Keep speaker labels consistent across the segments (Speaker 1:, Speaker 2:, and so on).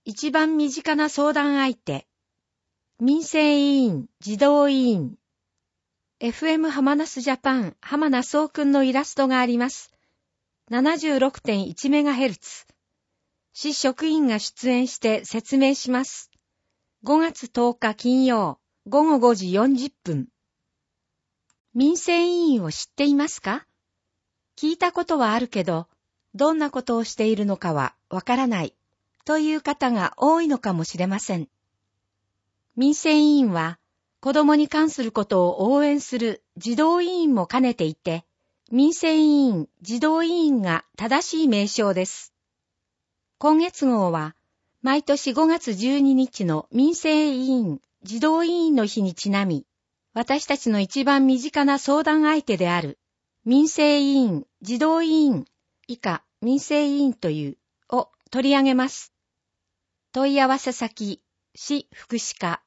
Speaker 1: 一番身近な相談相手。民生委員、児童委員。FM ハマナスジャパン、浜名総くんのイラストがあります。76.1MHz。市職員が出演して説明します。5月10日金曜、午後5時40分。民生委員を知っていますか？聞いたことはあるけど、どんなことをしているのかはわからないという方が多いのかもしれません。民生委員は、子供に関することを応援する児童委員も兼ねていて、民生委員、児童委員が正しい名称です。今月号は、毎年5月12日の民生委員、児童委員の日にちなみ、私たちの一番身近な相談相手である、民生委員、児童委員、以下民生委員という、を取り上げます。問い合わせ先、市福祉課。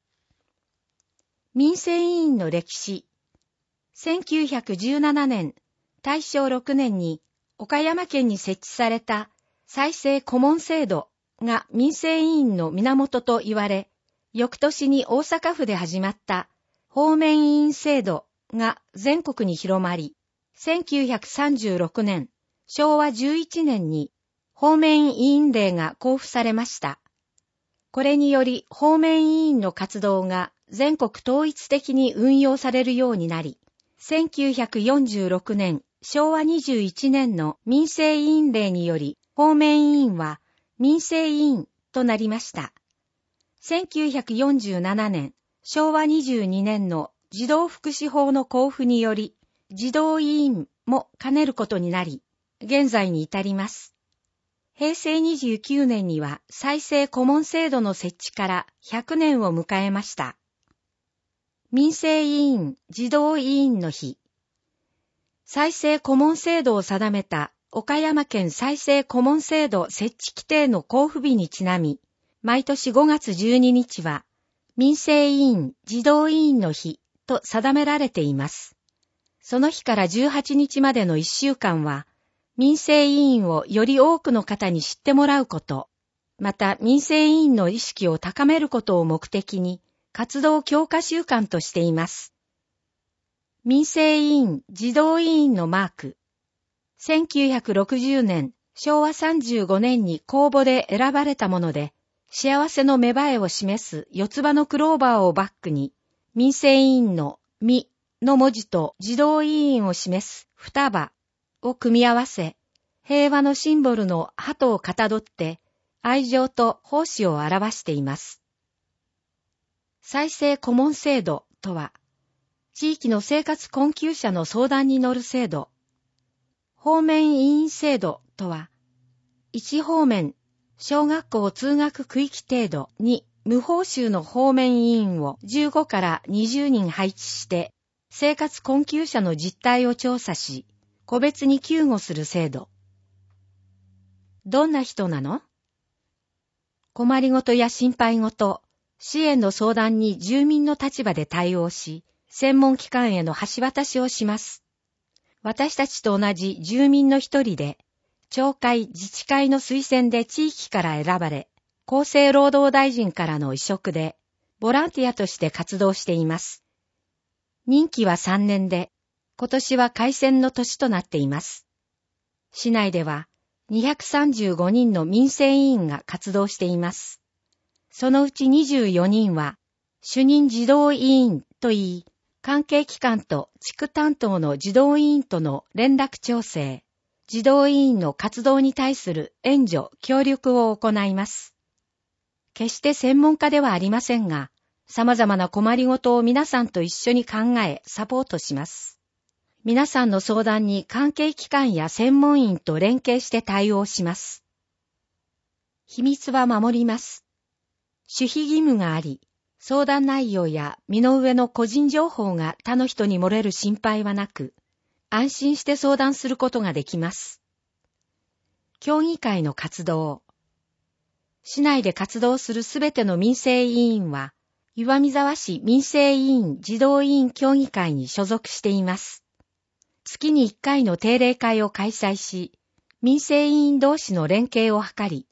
Speaker 1: 民生委員の歴史。1917年、大正6年に岡山県に設置された再生顧問制度が民生委員の源と言われ、翌年に大阪府で始まった方面委員制度が全国に広まり、1936年、昭和11年に方面委員令が公布されました。これにより方面委員の活動が全国統一的に運用されるようになり、1946年、昭和21年の民生委員令により、方面委員は民生委員となりました。1947年、昭和22年の児童福祉法の公布により、児童委員も兼ねることになり、現在に至ります。平成29年には再生顧問制度の設置から100年を迎えました。民生委員、児童委員の日。再生顧問制度を定めた岡山県再生顧問制度設置規定の公布日にちなみ、毎年5月12日は民生委員、児童委員の日と定められています。その日から18日までの1週間は、民生委員をより多くの方に知ってもらうこと、また民生委員の意識を高めることを目的に、活動強化週間としています。民生委員、児童委員のマーク。1960年、昭和35年に公募で選ばれたもので、幸せの芽生えを示す四つ葉のクローバーをバックに、民生委員のみの文字と児童委員を示す双葉を組み合わせ、平和のシンボルの鳩をかたどって、愛情と奉仕を表しています。再生顧問制度とは、地域の生活困窮者の相談に乗る制度。方面委員制度とは、1方面、小学校通学区域程度に無報酬の方面委員を15から20人配置して、生活困窮者の実態を調査し、個別に救護する制度。どんな人なの？困りごとや心配ごと、支援の相談に住民の立場で対応し、専門機関への橋渡しをします。私たちと同じ住民の一人で、町会自治会の推薦で地域から選ばれ、厚生労働大臣からの委嘱で、ボランティアとして活動しています。任期は3年で、今年は改選の年となっています。市内では235人の民生委員が活動しています。そのうち24人は、主任児童委員といい、関係機関と地区担当の児童委員との連絡調整、児童委員の活動に対する援助・協力を行います。決して専門家ではありませんが、様々な困りごとを皆さんと一緒に考え、サポートします。皆さんの相談に関係機関や専門員と連携して対応します。秘密は守ります。守秘義務があり、相談内容や身の上の個人情報が他の人に漏れる心配はなく、安心して相談することができます。協議会の活動。市内で活動するすべての民生委員は、岩見沢市民生委員児童委員協議会に所属しています。月に1回の定例会を開催し、民生委員同士の連携を図り、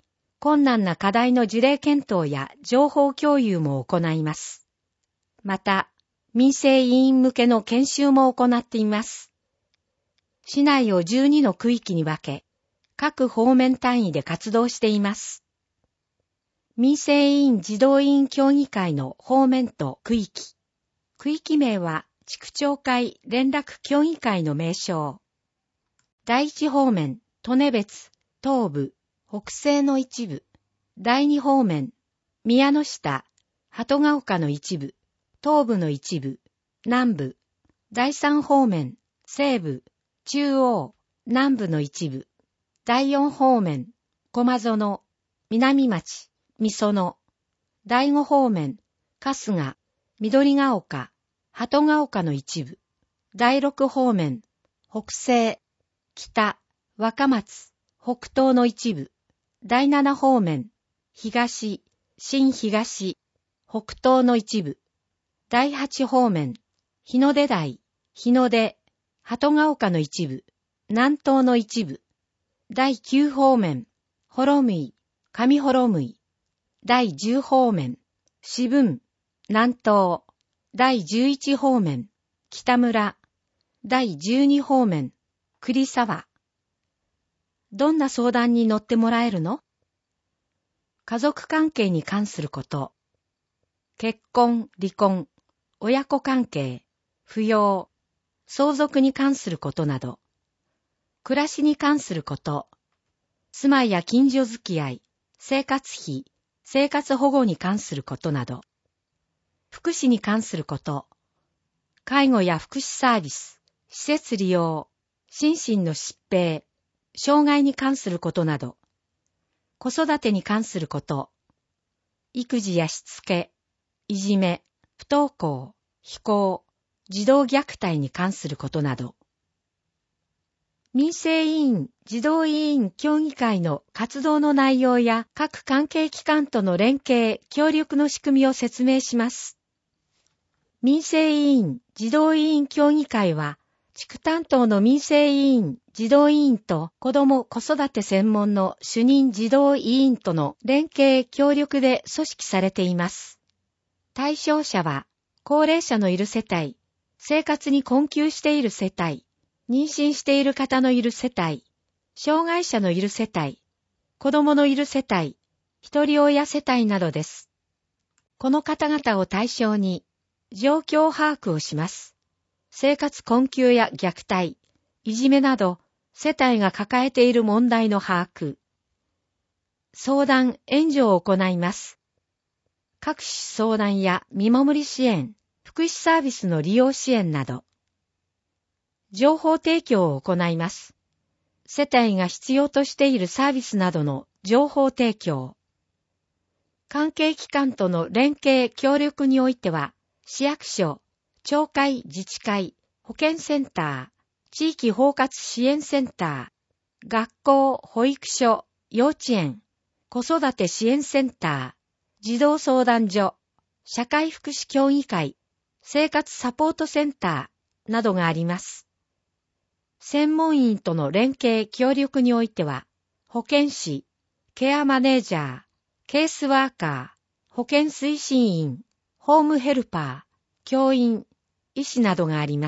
Speaker 1: 困難な課題の事例検討や情報共有も行います。また、民生委員向けの研修も行っています。市内を12の区域に分け、各方面単位で活動しています。民生委員児童委員協議会の方面と区域。区域名は地区町会連絡協議会の名称。第一方面、利根別、東部、北西の一部。第二方面、宮の下、鳩ヶ丘の一部、東部の一部、南部。第三方面、西部、中央、南部の一部。第四方面、駒園、南町、美園。第五方面、春日、緑ヶ丘、鳩ヶ丘の一部。第六方面、北西、北、若松、北東の一部。第七方面、東、新東、北東の一部。第八方面、日の出台、日の出、鳩ヶ丘の一部、南東の一部。第九方面、幌向、上幌向。第十方面、四分、南東。第十一方面、北村。第十二方面、栗沢。どんな相談に乗ってもらえるの？家族関係に関すること。結婚、離婚、親子関係、扶養、相続に関することなど。暮らしに関すること。住まいや近所付き合い、生活費、生活保護に関することなど。福祉に関すること。介護や福祉サービス、施設利用、心身の疾病、障害に関することなど。子育てに関すること。育児やしつけ、いじめ、不登校、非行、児童虐待に関することなど。民生委員、児童委員協議会の活動の内容や各関係機関との連携、協力の仕組みを説明します。民生委員、児童委員協議会は、地区担当の民生委員、児童委員と子ども子育て専門の主任児童委員との連携協力で組織されています。対象者は、高齢者のいる世帯、生活に困窮している世帯、妊娠している方のいる世帯、障害者のいる世帯、子供のいる世帯、一人親世帯などです。この方々を対象に、状況把握をします。生活困窮や虐待、いじめなど、世帯が抱えている問題の把握。相談、援助を行います。各種相談や見守り支援、福祉サービスの利用支援など。情報提供を行います。世帯が必要としているサービスなどの情報提供。関係機関との連携協力においては、市役所、町会自治会、保健センター、地域包括支援センター、学校、保育所、幼稚園、子育て支援センター、児童相談所、社会福祉協議会、生活サポートセンターなどがあります。専門員との連携協力においては、保健師、ケアマネージャー、ケースワーカー、保健推進員、ホームヘルパー、教員、医師などがあります。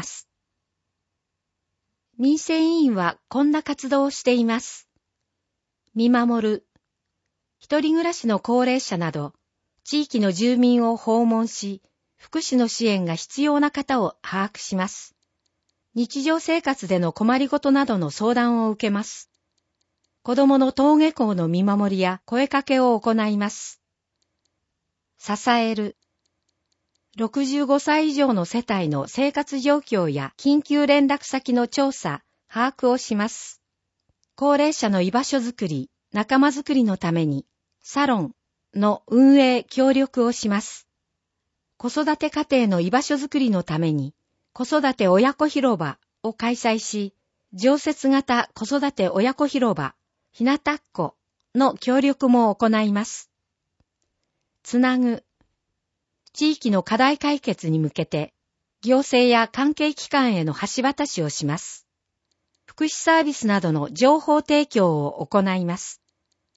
Speaker 1: 民生委員はこんな活動をしています。見守る。一人暮らしの高齢者など、地域の住民を訪問し、福祉の支援が必要な方を把握します。日常生活での困りごとなどの相談を受けます。子供の登下校の見守りや声かけを行います。支える。65歳以上の世帯の生活状況や緊急連絡先の調査、把握をします。高齢者の居場所づくり、仲間づくりのために、サロンの運営協力をします。子育て家庭の居場所づくりのために、子育て親子広場を開催し、常設型子育て親子広場、ひなたっこの協力も行います。つなぐ。地域の課題解決に向けて、行政や関係機関への橋渡しをします。福祉サービスなどの情報提供を行います。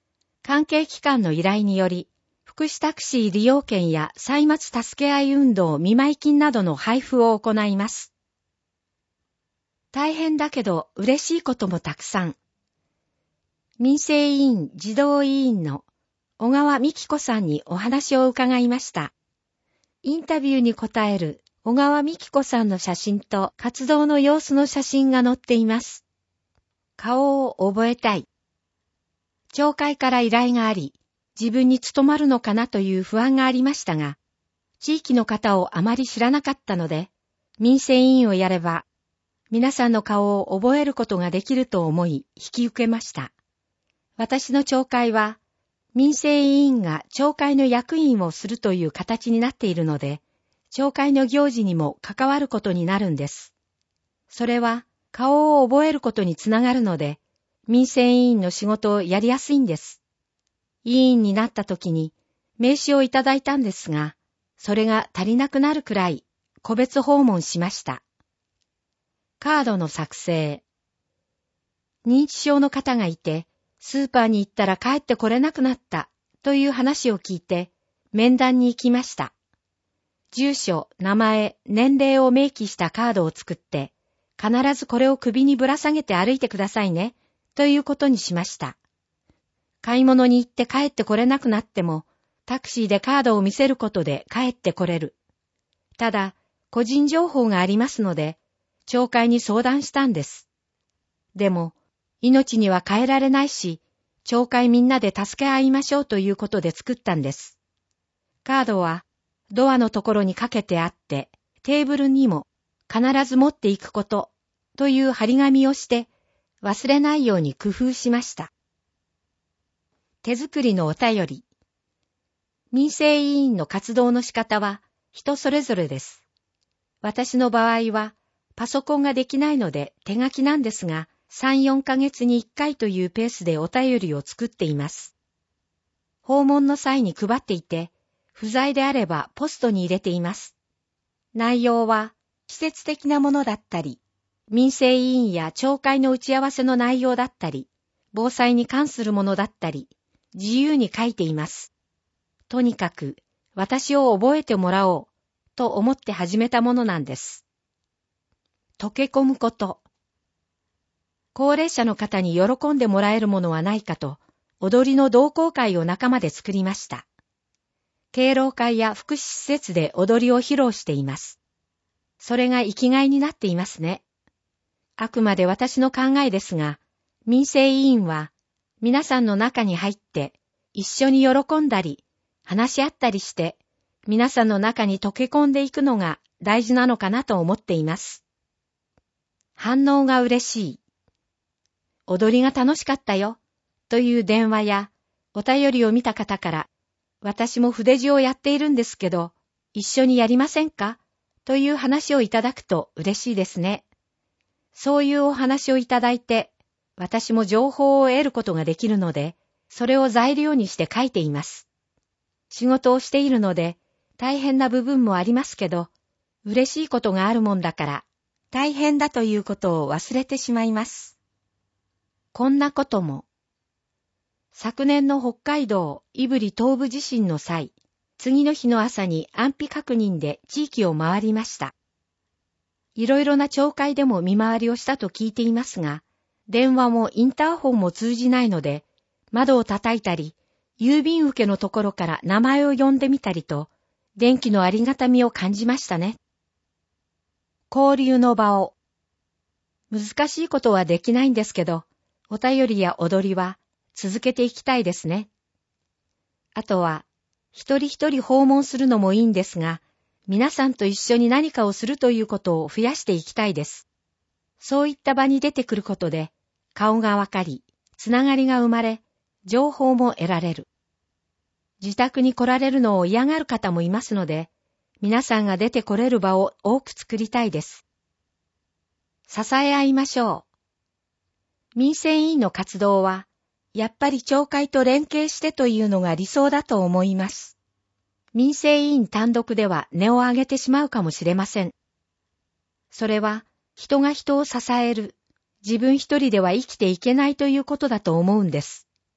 Speaker 1: 関係機関の依頼により、福祉タクシー利用券や歳末助け合い運動見舞金などの配布を行います。大変だけど嬉しいこともたくさん。民生委員児童委員の小川美希子さんにお話を伺いました。インタビューに答える小川美希子さんの写真と活動の様子の写真が載っています。顔を覚えたい。町会から依頼があり、自分に務まるのかなという不安がありましたが、地域の方をあまり知らなかったので、民生委員をやれば、皆さんの顔を覚えることができると思い引き受けました。私の町会は、民生委員が町会の役員をするという形になっているので、町会の行事にも関わることになるんです。それは顔を覚えることにつながるので、民生委員の仕事をやりやすいんです。委員になった時に名刺をいただいたんですが、それが足りなくなるくらい個別訪問しました。カードの作成。認知症の方がいて、スーパーに行ったら帰ってこれなくなったという話を聞いて面談に行きました。住所、名前、年齢を明記したカードを作って、必ずこれを首にぶら下げて歩いてくださいねということにしました。買い物に行って帰ってこれなくなっても、タクシーでカードを見せることで帰ってこれる。ただ、個人情報がありますので、町会に相談したんです。でも、命には変えられないし、町会みんなで助け合いましょうということで作ったんです。カードはドアのところにかけてあって、テーブルにも必ず持っていくことという張り紙をして忘れないように工夫しました。手作りのお便り。民生委員の活動の仕方は人それぞれです。私の場合はパソコンができないので手書きなんですが、3、4ヶ月に1回というペースでお便りを作っています。訪問の際に配っていて、不在であればポストに入れています。内容は季節的なものだったり、民生委員や町会の打ち合わせの内容だったり、防災に関するものだったり、自由に書いています。とにかく私を覚えてもらおうと思って始めたものなんです。溶け込むこと。高齢者の方に喜んでもらえるものはないかと、踊りの同好会を仲間で作りました。敬老会や福祉施設で踊りを披露しています。それが生きがいになっていますね。あくまで私の考えですが、民生委員は皆さんの中に入って一緒に喜んだり、話し合ったりして、皆さんの中に溶け込んでいくのが大事なのかなと思っています。反応が嬉しい。踊りが楽しかったよ、という電話やお便りを見た方から、私も筆字をやっているんですけど、一緒にやりませんかという話をいただくと嬉しいですね。そういうお話をいただいて、私も情報を得ることができるので、それを材料にして書いています。仕事をしているので、大変な部分もありますけど、嬉しいことがあるもんだから、大変だということを忘れてしまいます。こんなことも。昨年の北海道胆振東部地震の際、次の日の朝に安否確認で地域を回りました。いろいろな町会でも見回りをしたと聞いていますが、電話もインターホンも通じないので、窓を叩いたり、郵便受けのところから名前を呼んでみたりと、電気のありがたみを感じましたね。交流の場を。難しいことはできないんですけど、お便りや踊りは続けていきたいですね。あとは、一人一人訪問するのもいいんですが、皆さんと一緒に何かをするということを増やしていきたいです。そういった場に出てくることで、顔がわかり、つながりが生まれ、情報も得られる。自宅に来られるのを嫌がる方もいますので、皆さんが出てこれる場を多く作りたいです。支え合いましょう。民生委員の活動は、やっぱり町会と連携してというのが理想だと思います。民生委員単独では根を上げてしまうかもしれません。それは、人が人を支える、自分一人では生きていけないということだと思うんです。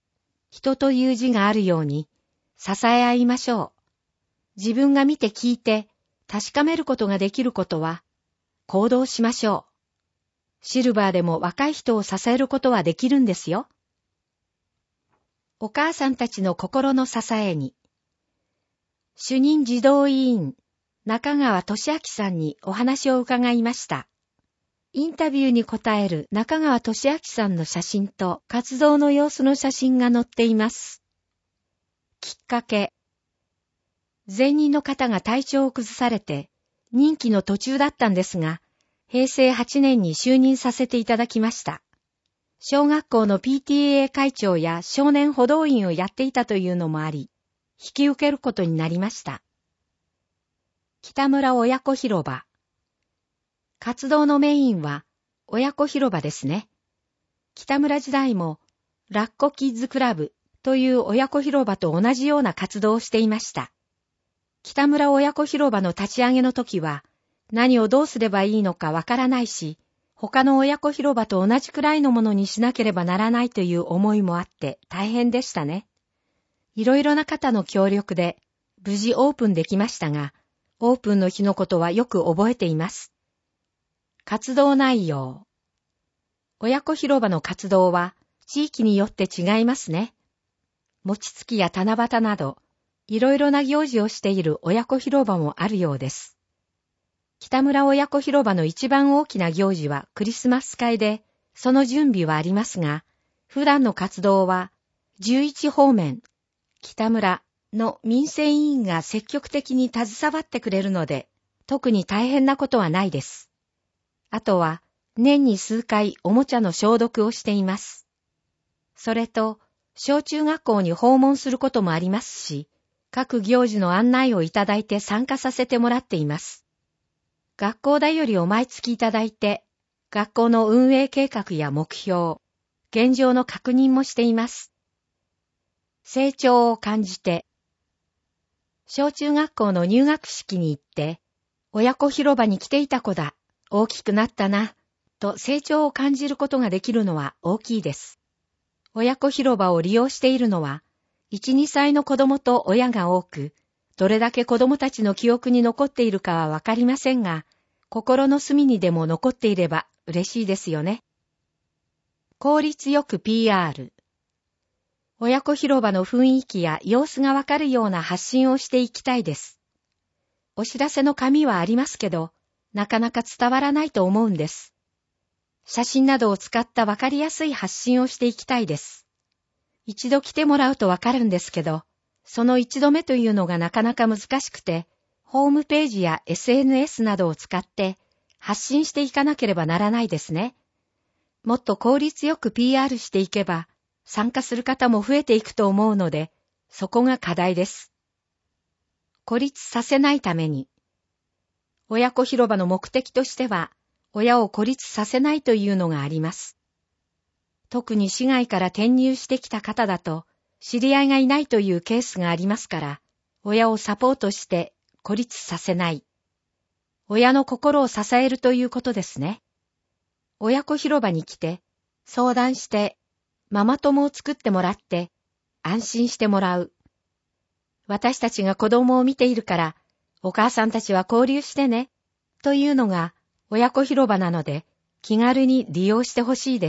Speaker 1: 人という字があるように、支え合いましょう。自分が見て聞いて、確かめることができることは、行動しましょう。シルバーでも若い人を支えることはできるんですよ。お母さんたちの心の支えに、主任児童委員、中川俊明さんにお話を伺いました。インタビューに答える中川俊明さんの写真と活動の様子の写真が載っています。きっかけ。前任の方が体調を崩されて、任期の途中だったんですが、平成8年に就任させていただきました。小学校の PTA 会長や少年補導員をやっていたというのもあり、引き受けることになりました。北村親子広場。活動のメインは親子広場ですね。北村時代もラッコキッズクラブという親子広場と同じような活動をしていました。北村親子広場の立ち上げの時は何をどうすればいいのかわからないし、他の親子広場と同じくらいのものにしなければならないという思いもあって大変でしたね。いろいろな方の協力で無事オープンできましたが、オープンの日のことはよく覚えています。活動内容。親子広場の活動は地域によって違いますね。餅つきや七夕など、いろいろな行事をしている親子広場もあるようです。北村親子広場の一番大きな行事はクリスマス会で、その準備はありますが、普段の活動は11方面、北村の民生委員が積極的に携わってくれるので、特に大変なことはないです。あとは、年に数回おもちゃの消毒をしています。それと、小中学校に訪問することもありますし、各行事の案内をいただいて参加させてもらっています。学校だよりを毎月いただいて、学校の運営計画や目標、現状の確認もしています。成長を感じて、小中学校の入学式に行って、親子広場に来ていた子だ、大きくなったな、と成長を感じることができるのは大きいです。親子広場を利用しているのは、1、2歳の子供と親が多く、どれだけ子供たちの記憶に残っているかはわかりませんが、心の隅にでも残っていれば嬉しいですよね。効率よく PR。親子広場の雰囲気や様子がわかるような発信をしていきたいです。お知らせの紙はありますけど、なかなか伝わらないと思うんです。写真などを使ったわかりやすい発信をしていきたいです。一度来てもらうとわかるんですけど、その一度目というのがなかなか難しくて、ホームページや SNS などを使って発信していかなければならないですね。もっと効率よく PR していけば、参加する方も増えていくと思うので、そこが課題です。孤立させないために。親子広場の目的としては、親を孤立させないというのがあります。特に市外から転入してきた方だと、知り合いがいないというケースがありますから、親をサポートして孤立させない。親の心を支えるということですね。親子広場に来て、相談して、ママ友を作ってもらって、安心してもらう。私たちが子供を見ているから、お母さんたちは交流してね、というのが親子広場なので、気軽に利用してほしいです。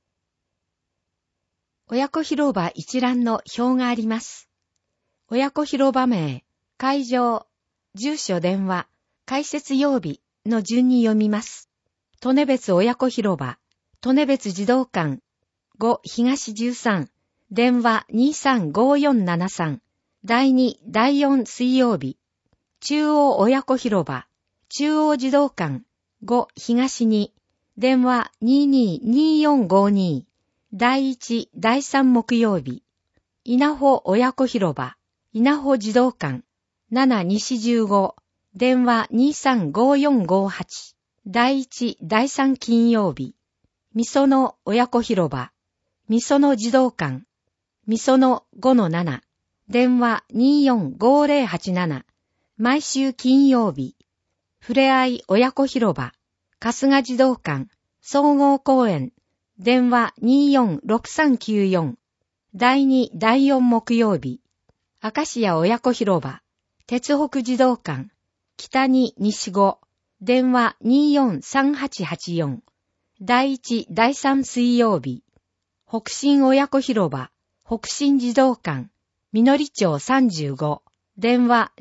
Speaker 1: 親子広場一覧の表があります。親子広場名、会場、住所電話、開設曜日の順に読みます。利根別親子広場、利根別児童館、5東13、電話235473、第2、第4水曜日、中央親子広場、中央児童館、5東2、電話222452、第1、第3木曜日、稲穂親子広場、稲穂児童館、7西15、電話235458、第1、第3金曜日、みその親子広場、みその児童館、みその5-7、電話245087、毎週金曜日、ふれあい親子広場、春日児童館、総合公園、電話246394、 第2、第4木曜日、明石家親子広場、鉄北児童館、北2、西5、電話243884、第1、第3水曜日、北進親子広場、北進児童館、みのり町35、電話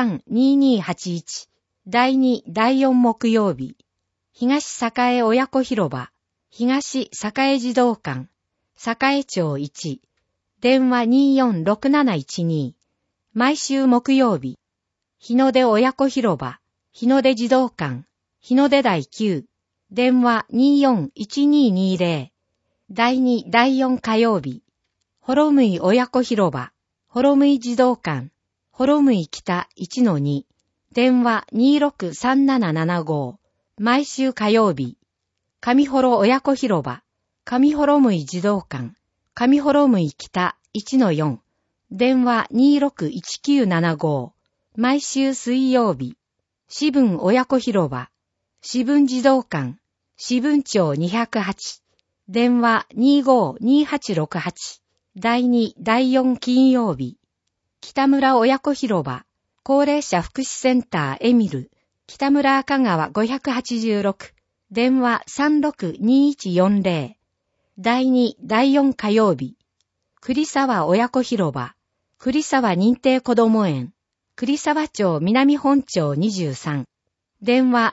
Speaker 1: 232281、第2、第4木曜日、東栄親子広場、東栄児童館、栄町1、電話246712、毎週木曜日、日の出親子広場、日の出児童館、日の出台9、電話241220、第2、第4火曜日、ほろむい親子広場、ほろむい児童館、ほろむい北 1-2、電話263775、毎週火曜日、上幌親子広場、上幌むい児童館、上幌むい北 1-4、電話261975、毎週水曜日、士分親子広場、士分児童館、士分町208、電話252868、第2、第4金曜日、北村親子広場、高齢者福祉センターエミル、北村赤川586、電話362140、第2、第4火曜日、栗沢親子広場、栗沢認定こども園、栗沢町南本町23、電話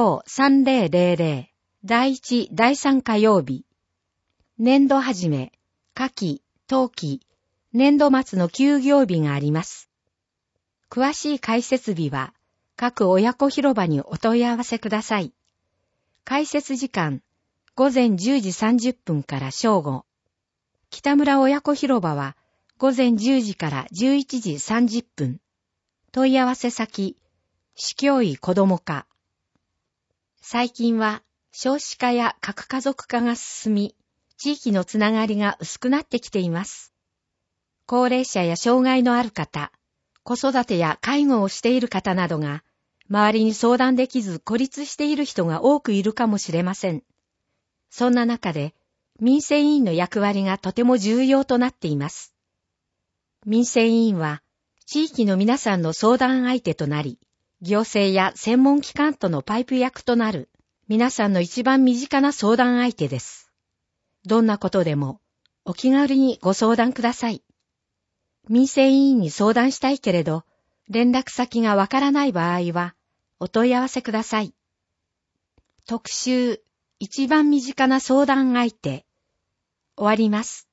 Speaker 1: 453000、第1、第3火曜日、年度始め、夏季、冬季、年度末の休業日があります。詳しい開設日は、各親子広場にお問い合わせください。開設時間、午前10時30分から正午。北村親子広場は、午前10時から11時30分。問い合わせ先、市教委子ども課。最近は、少子化や核家族化が進み、地域のつながりが薄くなってきています。高齢者や障害のある方、子育てや介護をしている方などが、周りに相談できず孤立している人が多くいるかもしれません。そんな中で、民生委員の役割がとても重要となっています。民生委員は、地域の皆さんの相談相手となり、行政や専門機関とのパイプ役となる、皆さんの一番身近な相談相手です。どんなことでも、お気軽にご相談ください。民生委員に相談したいけれど、連絡先がわからない場合は、お問い合わせください。特集、一番身近な相談相手、終わります。